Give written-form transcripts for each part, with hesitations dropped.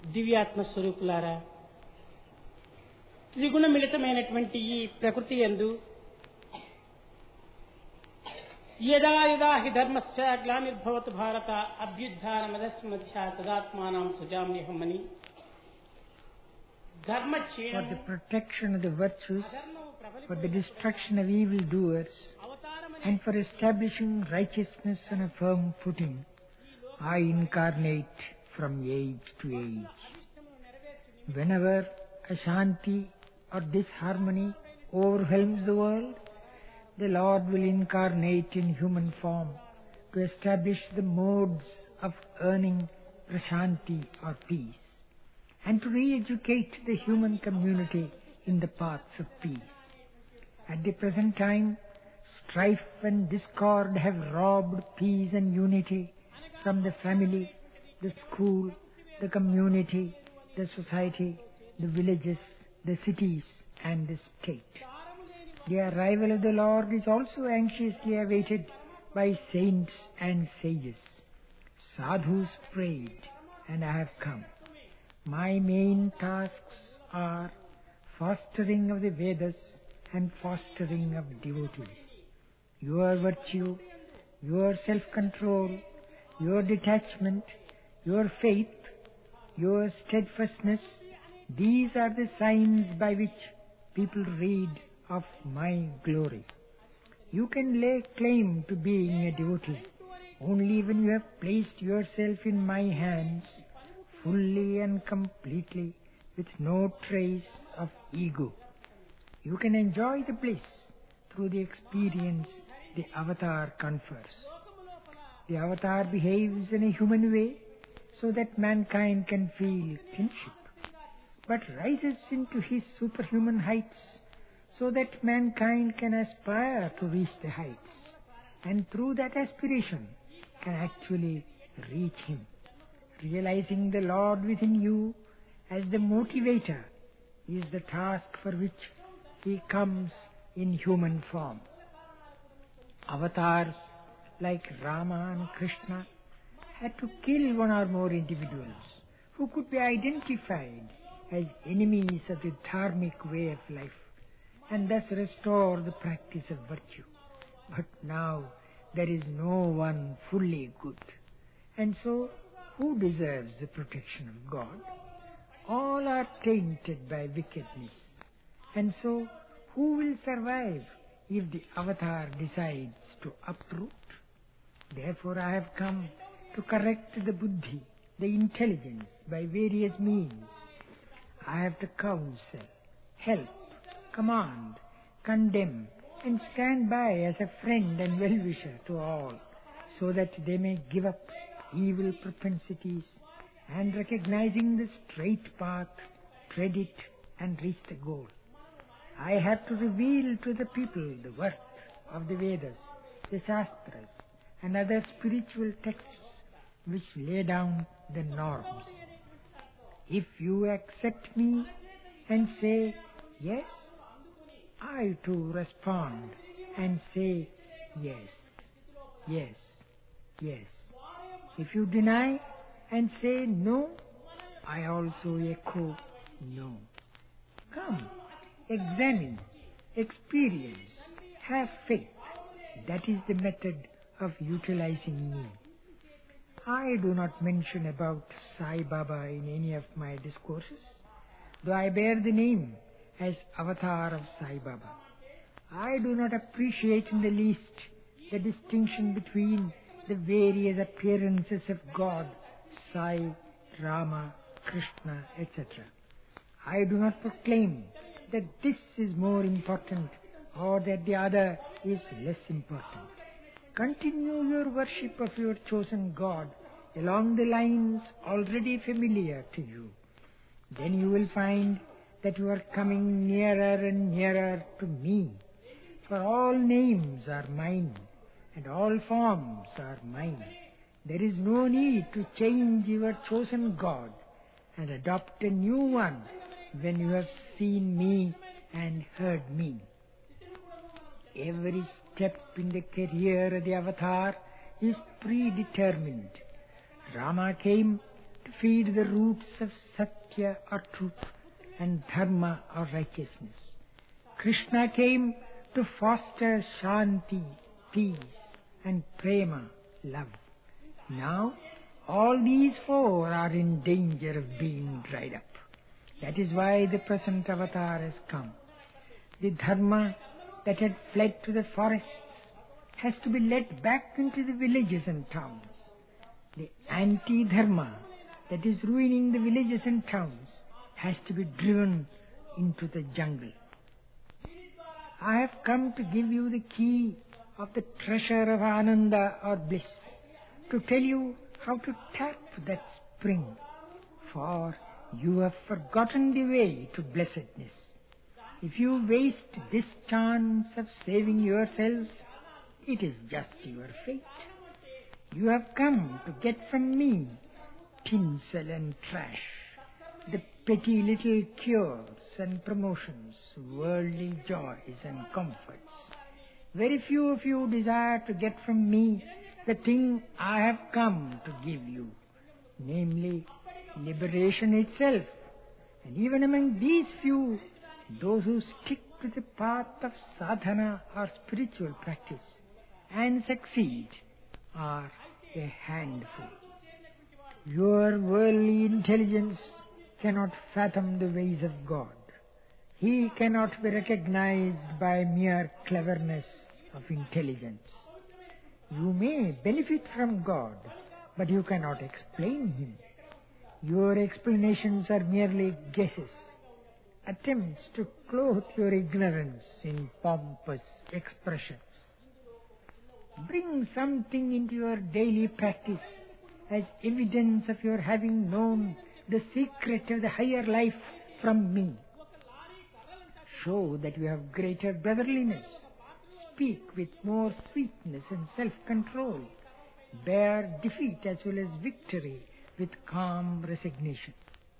దివ్యాత్మ స్వరూపులారా, త్రిగుణ మిళితమైనటువంటి ఈ ప్రకృతి యందు యదా యదా హి ధర్మస్య గ్లానిర్భవతు భారత అభ్యుత్థానమధస్మధ్య తదాత్మానం సుజామ్యహం అని for the protection of the virtues, for the destruction of evildoers, and for establishing righteousness on a firm footing, I incarnate from age to age. Whenever Ashanti or disharmony overwhelms the world, the Lord will incarnate in human form to establish the modes of earning prashanti or peace, and to re-educate the human community in the paths of peace. At the present time, strife and discord have robbed peace and unity from the family, the school, the community, the society, the villages, the cities, and the state. The arrival of the Lord is also anxiously awaited by saints and sages. Sadhus prayed, and I have come. My main tasks are fostering of the Vedas and fostering of devotees. Your virtue, your self-control, your detachment, your faith, your steadfastness, these are the signs by which people read of my glory. You can lay claim to being a devotee only when you have placed yourself in my hands fully and completely, with no trace of ego. You can enjoy the bliss through the experience the avatar confers. The avatar behaves in a human way so that mankind can feel kinship, but rises into his superhuman heights so that mankind can aspire to reach the heights, and through that aspiration can actually reach him. Realizing the Lord within you as the motivator is the task for which he comes in human form. Avatars like Rama and Krishna had to kill one or more individuals who could be identified as enemies of the dharmic way of life, and thus restore the practice of virtue. But now there is no one fully good, and so who deserves the protection of God? All are tainted by wickedness, and so who will survive if the avatar decides to uproot? Therefore I have come to correct the buddhi, the intelligence, by various means. I have to counsel, help, command, condemn, and stand by as a friend and well-wisher to all, so that they may give up evil propensities, and recognizing the straight path, tread it and reach the goal. I have to reveal to the people the worth of the Vedas, the Shastras, and other spiritual texts which lay down the norms. If you accept me and say yes, I too respond and say yes, yes, yes. If you deny and say no, I also echo no. Come, examine, experience, have faith. That is the method of utilizing me. I do not mention about Sai Baba in any of my discourses, though I bear the name as Avatar of Sai Baba. I do not appreciate in the least the distinction between the various appearances of God, Sai, Rama, Krishna, etc. I do not proclaim that this is more important or that the other is less important. Continue your worship of your chosen God along the lines already familiar to you. Then you will find that you are coming nearer and nearer to me. For all names are mine, and all forms are mine. There is no need to change your chosen God and adopt a new one when you have seen me and heard me. Every step in the career of the avatar is predetermined. Rama came to feed the roots of Satya or truth and Dharma or righteousness. Krishna came to foster Shanti, peace, and Prema, love. Now, all these four are in danger of being dried up. That is why the present avatar has come. The Dharma that had fled to the forests has to be led back into the villages and towns. The anti-Dharma that is ruining the villages and towns has to be driven into the jungle. I have come to give you the key of the treasure of Ananda or bliss, to tell you how to tap that spring, for you have forgotten the way to blessedness. If you waste this chance of saving yourselves, it is just your fate. You have come to get from me tinsel and trash, the petty little cures and promotions, worldly joys and comforts. Very few of you desire to get from me the thing I have come to give you, namely liberation itself. And even among these few, those who stick to the path of sadhana or spiritual practice and succeed are a handful. Your worldly intelligence cannot fathom the ways of God. He cannot be recognized by mere cleverness of intelligence. You may benefit from God, but you cannot explain Him. Your explanations are merely guesses, attempts to clothe your ignorance in pompous expressions. Bring something into your daily practice as evidence of your having known the secret of the higher life from me. Show that you have greater brotherliness. Speak with more sweetness and self-control. Bear defeat as well as victory with calm resignation.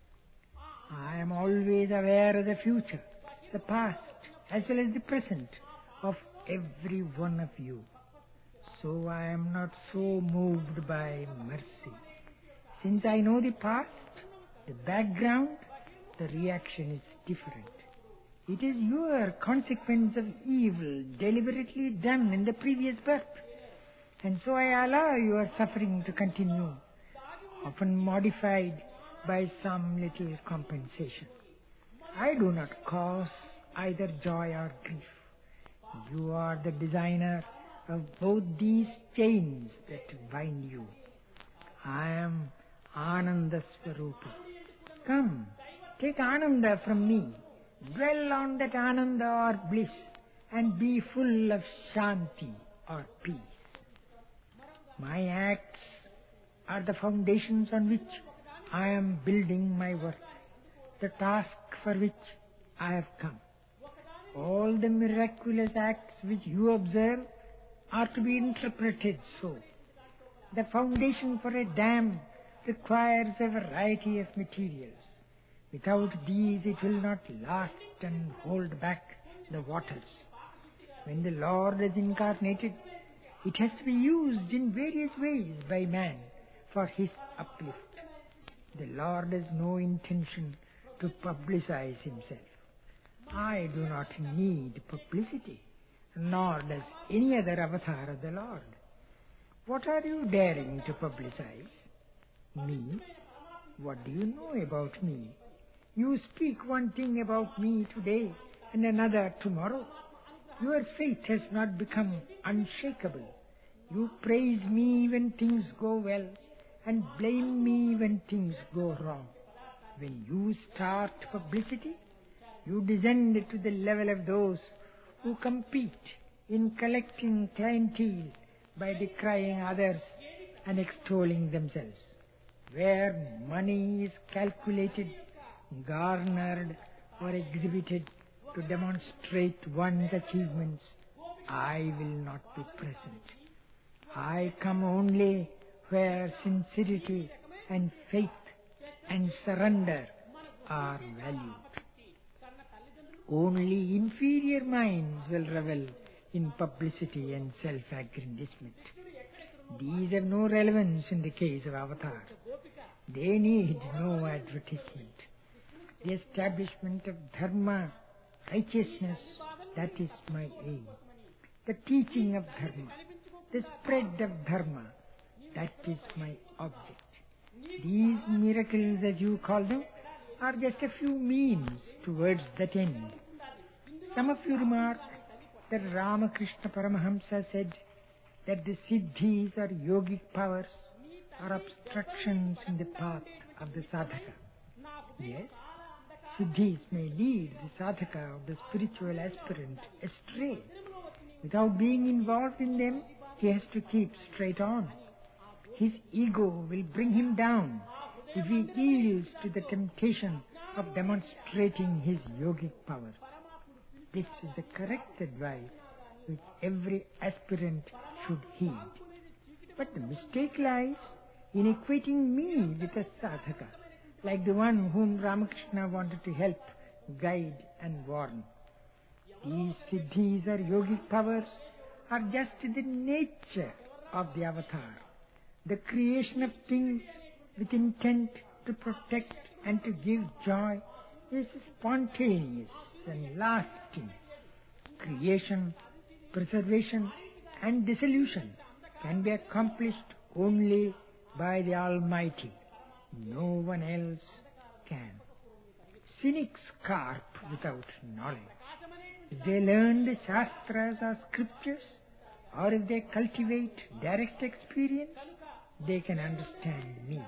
I am always aware of the future, the past, as well as the present of every one of you. So I am not so moved by mercy. Since I know the past, the background, the reaction is different. It is your consequence of evil deliberately done in the previous birth. And so I allow your suffering to continue, often modified by some little compensation. I do not cause either joy or grief. You are the designer of both these chains that bind you. I am Ananda Swarupa. Come, take Ananda from me. Dwell on that Ananda or bliss and be full of Shanti or peace. My acts are the foundations on which I am building my work, the task for which I have come. All the miraculous acts which you observe are to be interpreted so. The foundation for a dam requires a variety of materials. Without these it will not last and hold back the waters. When the Lord is incarnated, it has to be used in various ways by man for his uplift. The Lord has no intention to publicize himself. I do not need publicity, nor does any other avatar of the Lord. What are you daring to publicize? Me? What do you know about me? You speak one thing about me today and another tomorrow. Your faith has not become unshakable. You praise me when things go well and blame me when things go wrong. When you start publicity, you descend to the level of those who compete in collecting clientele by decrying others and extolling themselves. Where money is calculated, garnered, or exhibited to demonstrate one's achievements, I will not be present. I come only where sincerity and faith and surrender are valued. Only inferior minds will revel in publicity and self-aggrandizement. These have no relevance in the case of avatars. They need no advertisement. The establishment of dharma, righteousness, that is my aim. The teaching of dharma, the spread of dharma, that is my object. These miracles, as you call them, are just a few means towards that end. Some of you remark that Ramakrishna Paramahamsa said that the siddhis or yogic powers are obstructions in the path of the sadhaka. Yes, siddhis may lead the sadhaka of the spiritual aspirant astray. Without being involved in them, he has to keep straight on. His ego will bring him down if he yields to the temptation of demonstrating his yogic powers. This is the correct advice which every aspirant should heed. But the mistake lies in equating me with a sadhaka, like the one whom Ramakrishna wanted to help, guide and warn. These siddhis or yogic powers are just the nature of the avatar, the creation of things with intent to protect and to give joy is spontaneous and lasting. Creation, preservation and dissolution can be accomplished only by the Almighty. No one else can. Cynics carp without knowledge. If they learn the Shastras or scriptures, or if they cultivate direct experience, they can understand me.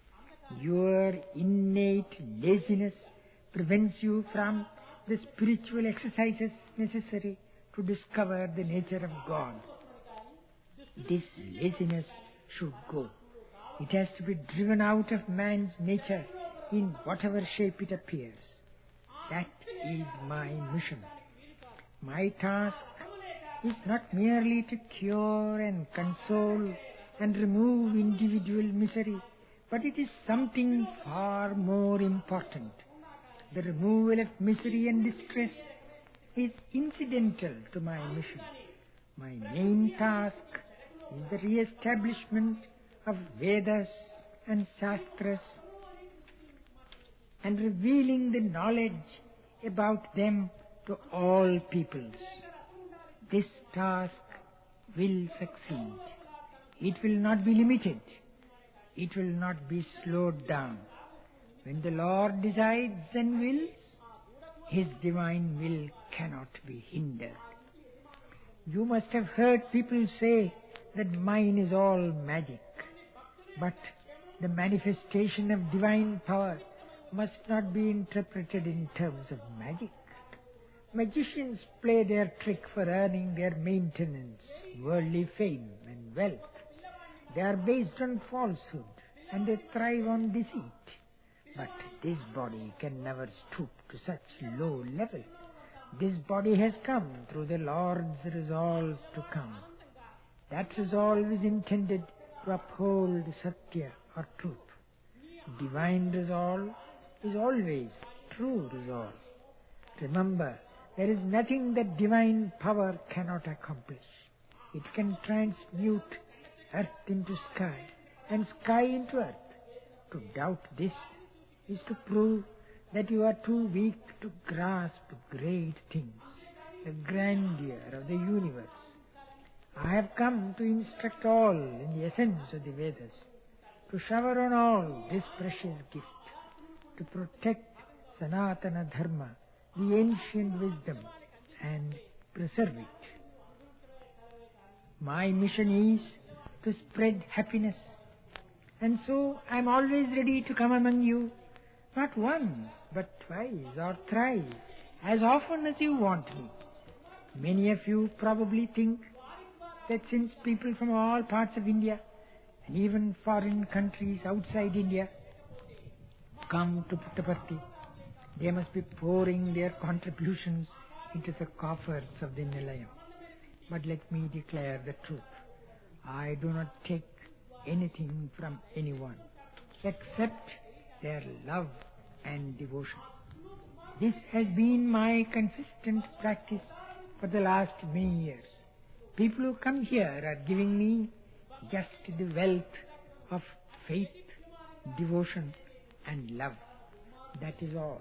Your innate laziness prevents you from the spiritual exercises necessary to discover the nature of God. This laziness should go. It has to be driven out of man's nature in whatever shape it appears. That is my mission. My task is not merely to cure and console and remove individual misery, but it is something far more important. The removal of misery and distress is incidental to my mission. My main task is the re-establishment of Vedas and Shastras and revealing the knowledge about them to all peoples. This task will succeed. It will not be limited. It will not be slowed down. When the Lord decides and wills, His divine will cannot be hindered. You must have heard people say that mine is all magic. But the manifestation of divine power must not be interpreted in terms of magic. Magicians play their trick for earning their maintenance, worldly fame and wealth. They are based on falsehood and they thrive on deceit. But this body can never stoop to such low level. This body has come through the Lord's resolve to come. That resolve is intended to uphold Satya or truth. Divine resolve is always true resolve. Remember, there is nothing that divine power cannot accomplish. It can transmute earth into sky and sky into earth. To doubt this is to prove that you are too weak to grasp great things, the grandeur of the universe. I have come to instruct all in the essence of the Vedas, to shower on all this precious gift, to protect Sanatana Dharma, the ancient wisdom, and preserve it. My mission is to spread happiness, and so I am always ready to come among you, not once, but twice or thrice, as often as you want me. Many of you probably think that since people from all parts of India, and even foreign countries outside India, come to Puttaparthi, they must be pouring their contributions into the coffers of the Nilayam. But let me declare the truth. I do not take anything from anyone except their love and devotion. This has been my consistent practice for the last many years. People who come here are giving me just the wealth of faith, devotion and love. That is all.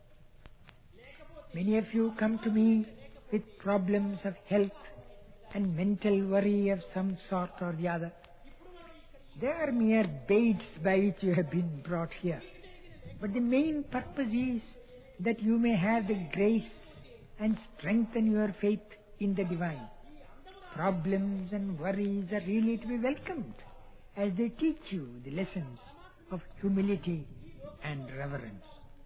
Many of you come to me with problems of health and mental worry of some sort or the other. They are mere baits by which you have been brought here. But the main purpose is that you may have the grace and strengthen your faith in the divine. Problems and worries are really to be welcomed, as they teach you the lessons of humility and reverence.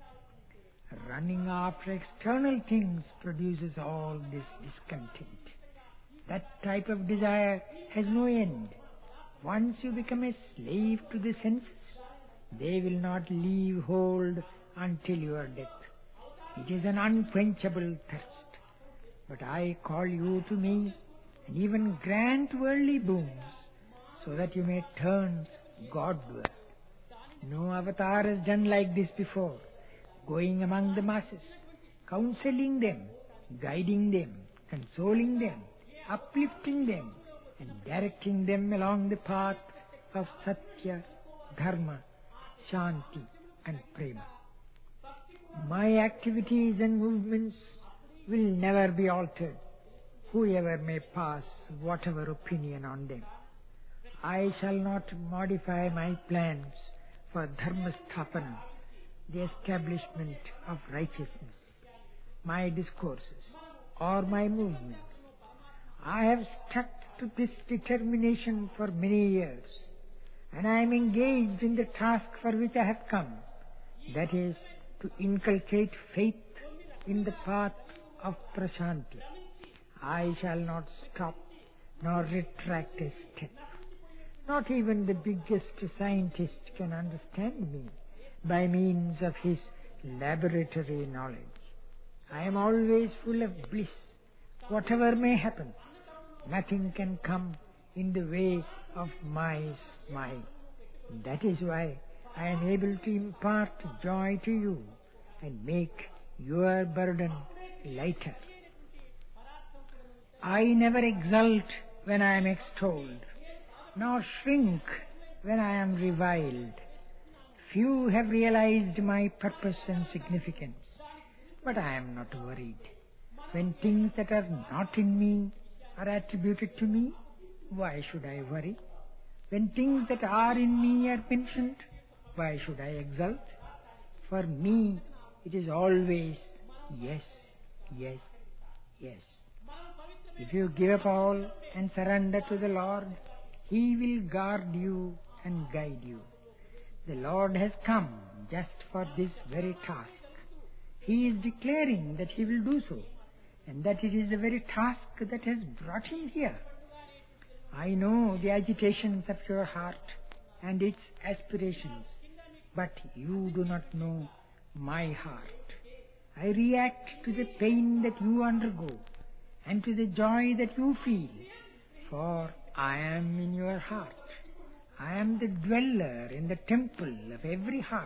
Running after external things produces all this discontent. That type of desire has no end. Once you become a slave to the senses, they will not leave hold until your death. It is an unquenchable thirst. But I call you to me and even grant worldly boons, so that you may turn Godward. No avatar has done like this before, going among the masses, counseling them, guiding them, consoling them, uplifting them, and directing them along the path of Satya, Dharma, Shanti and Prema. My activities and movements will never be altered, whoever may pass whatever opinion on them. I shall not modify my plans for Dharma Sthapana, the establishment of righteousness, my discourses or my movements. I have stuck to this determination for many years, and I am engaged in the task for which I have come, that is, to inculcate faith in the path of Prashanti. I shall not stop nor retract a step. Not even the biggest scientist can understand me by means of his laboratory knowledge. I am always full of bliss, whatever may happen. Nothing can come in the way of my smile. That is why I am able to impart joy to you and make your burden lighter. I never exult when I am extolled, nor shrink when I am reviled. Few have realized my purpose and significance, but I am not worried. When things that are not in me are attributed to me, why should I worry? When things that are in me are mentioned, why should I exult? For me, it is always yes, yes, yes. If you give up all and surrender to the Lord, He will guard you and guide you. The Lord has come just for this very task. He is declaring that He will do so, and that it is the very task that has brought Him here. I know the agitations of your heart and its aspirations, but you do not know my heart. I react to the pain that you undergo and to the joy that you feel, for I am in your heart. I am the dweller in the temple of every heart.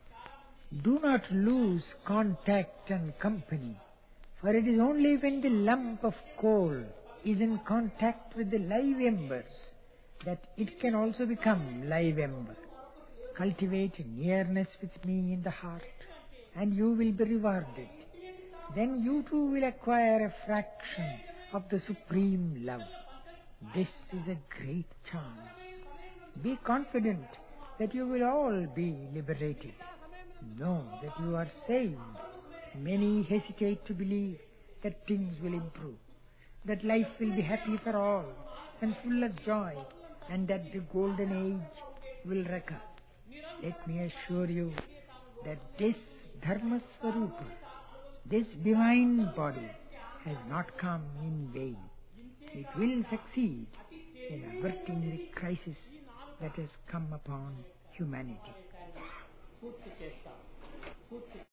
Do not lose contact and company, for it is only when the lump of coal is in contact with the live embers that it can also become live ember. Cultivate nearness with me in the heart, and you will be rewarded. Then you too will acquire a fraction of the supreme love. This is a great chance. Be confident that you will all be liberated. Know that you are saved. Many hesitate to believe that things will improve, that life will be happy for all and full of joy, and that the golden age will recur. Let me assure you that this Dharma Swarupa, this divine body, has not come in vain. It will succeed in averting the crisis that has come upon humanity.